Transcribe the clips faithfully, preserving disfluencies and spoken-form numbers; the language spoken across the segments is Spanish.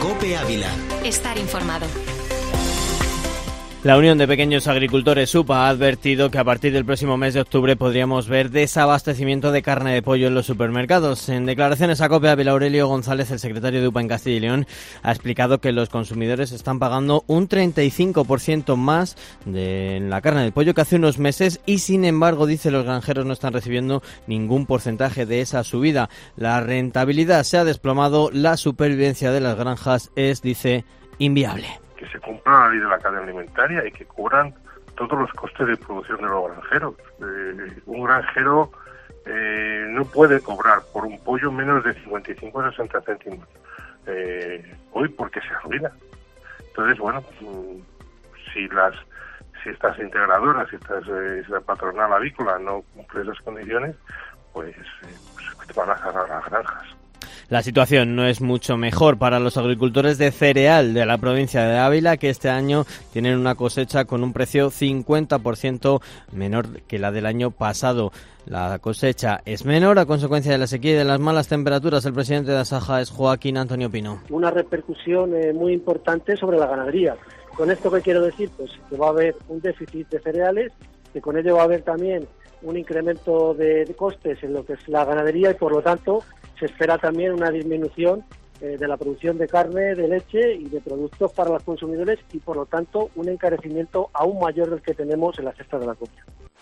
COPE Ávila. Estar informado. La Unión de Pequeños Agricultores, UPA, ha advertido que a partir del próximo mes de octubre podríamos ver desabastecimiento de carne de pollo en los supermercados. En declaraciones a COPE Ávila, Aurelio González, el secretario de UPA en Castilla y León, ha explicado que los consumidores están pagando un treinta y cinco por ciento más de la carne de pollo que hace unos meses y, sin embargo, dice, los granjeros no están recibiendo ningún porcentaje de esa subida. La rentabilidad se ha desplomado, la supervivencia de las granjas es, dice, inviable. Que se cumpla la ley de la cadena alimentaria y que cubran todos los costes de producción de los granjeros. Eh, un granjero eh, no puede cobrar por un pollo menos de cincuenta y cinco a sesenta céntimos eh, hoy porque se arruina. Entonces, bueno, si las si estas integradoras, si estas, eh, si la patronal avícola no cumple esas condiciones, pues, eh, pues van a cerrar las granjas. La situación no es mucho mejor para los agricultores de cereal de la provincia de Ávila, que este año tienen una cosecha con un precio cincuenta por ciento menor que la del año pasado. La cosecha es menor a consecuencia de la sequía y de las malas temperaturas. El presidente de Asaja es Joaquín Antonio Pino. Una repercusión eh, muy importante sobre la ganadería. ¿Con esto qué quiero decir? Pues que va a haber un déficit de cereales, que con ello va a haber también un incremento de, de costes en lo que es la ganadería y, por lo tanto, se espera también una disminución eh, de la producción de carne, de leche y de productos para los consumidores y, por lo tanto, un encarecimiento aún mayor del que tenemos en la cesta de la compra.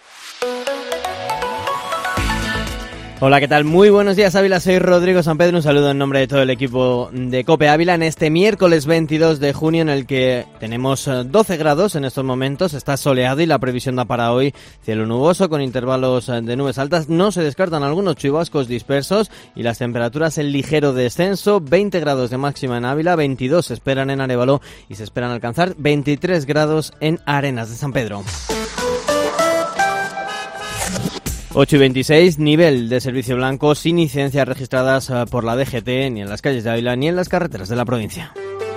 Hola, ¿qué tal? Muy buenos días, Ávila. Soy Rodrigo San Pedro. Un saludo en nombre de todo el equipo de COPE Ávila en este miércoles veintidós de junio, en el que tenemos doce grados en estos momentos. Está soleado y la previsión da para hoy cielo nuboso con intervalos de nubes altas. No se descartan algunos chubascos dispersos y las temperaturas en ligero descenso. veinte grados de máxima en Ávila, veintidós se esperan en Arévalo y se esperan alcanzar veintitrés grados en Arenas de San Pedro. ocho y veintiséis, nivel de servicio blanco sin incidencias registradas por la D G T ni en las calles de Ávila ni en las carreteras de la provincia.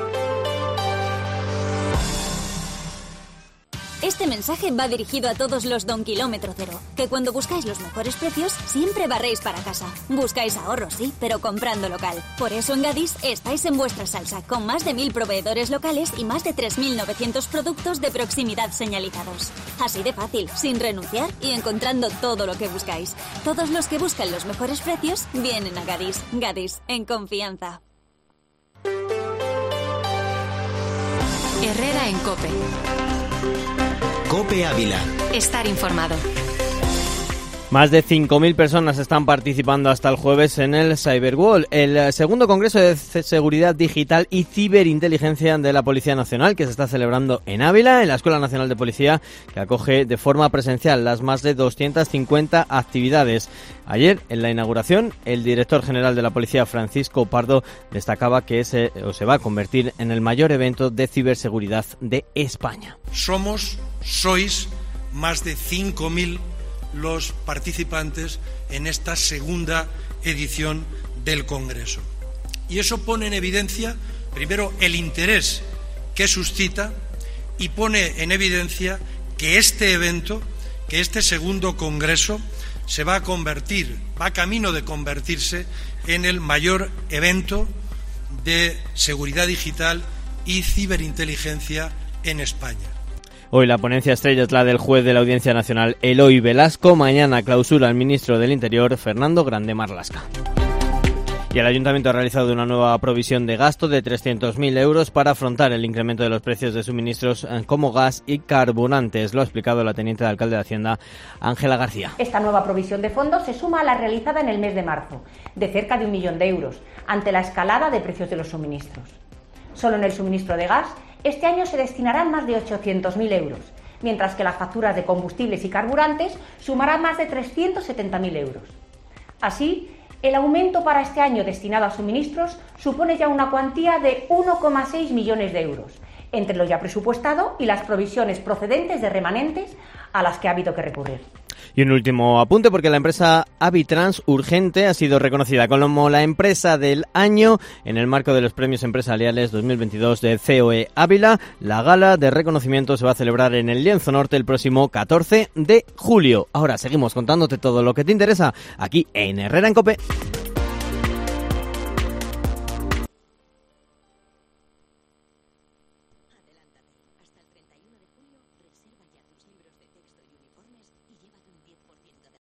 Este mensaje va dirigido a todos los Don Kilómetro Cero, que cuando buscáis los mejores precios siempre barréis para casa. Buscáis ahorros, sí, pero comprando local. Por eso en Gadis estáis en vuestra salsa, con más de mil proveedores locales y más de tres mil novecientos productos de proximidad señalizados. Así de fácil, sin renunciar y encontrando todo lo que buscáis. Todos los que buscan los mejores precios vienen a Gadis. Gadis, en confianza. Herrera en COPE. COPE Ávila. Estar informado. Más de cinco mil personas están participando hasta el jueves en el Cyberwall, el segundo congreso de seguridad digital y ciberinteligencia de la Policía Nacional, que se está celebrando en Ávila, en la Escuela Nacional de Policía, que acoge de forma presencial las más de doscientas cincuenta actividades. Ayer, en la inauguración, el director general de la Policía, Francisco Pardo, destacaba que ese, o se va a convertir en el mayor evento de ciberseguridad de España. Somos, sois, más de cinco mil los participantes en esta segunda edición del Congreso. Y eso pone en evidencia, primero, el interés que suscita y pone en evidencia que este evento, que este segundo Congreso, se va a convertir, va camino de convertirse en el mayor evento de seguridad digital y ciberinteligencia en España. Hoy la ponencia estrella es la del juez de la Audiencia Nacional, Eloy Velasco. Mañana clausura el ministro del Interior, Fernando Grande Marlaska. Y el Ayuntamiento ha realizado una nueva provisión de gasto de trescientos mil euros para afrontar el incremento de los precios de suministros como gas y carburantes. Lo ha explicado la teniente de alcalde de Hacienda, Ángela García. Esta nueva provisión de fondos se suma a la realizada en el mes de marzo, de cerca de un millón de euros, ante la escalada de precios de los suministros. Solo en el suministro de gas, este año se destinarán más de ochocientos mil euros, mientras que las facturas de combustibles y carburantes sumarán más de trescientos setenta mil euros. Así, el aumento para este año destinado a suministros supone ya una cuantía de uno coma seis millones de euros, entre lo ya presupuestado y las provisiones procedentes de remanentes a las que ha habido que recurrir. Y un último apunte, porque la empresa Avitrans Urgente ha sido reconocida como la empresa del año en el marco de los premios empresariales dos mil veintidós de C O E Ávila. La gala de reconocimiento se va a celebrar en el Lienzo Norte el próximo catorce de julio. Ahora seguimos contándote todo lo que te interesa aquí en Herrera en COPE.